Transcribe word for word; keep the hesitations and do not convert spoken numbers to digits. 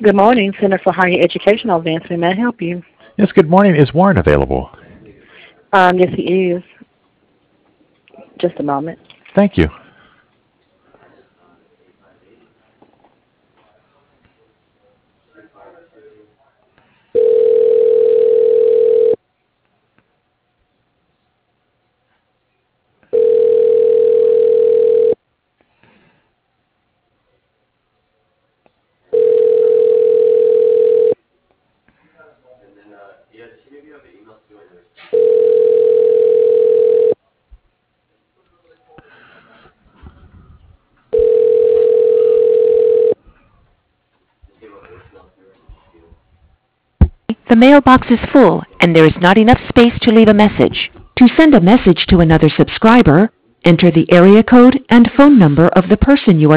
Good morning, Center for Higher Educational Advancement. May I help you? Yes, good morning. Is Warren available? Um, yes, he is. Just a moment. Thank you. The mailbox is full and there is not enough space to leave a message. To send a message to another subscriber, enter the area code and phone number of the person you are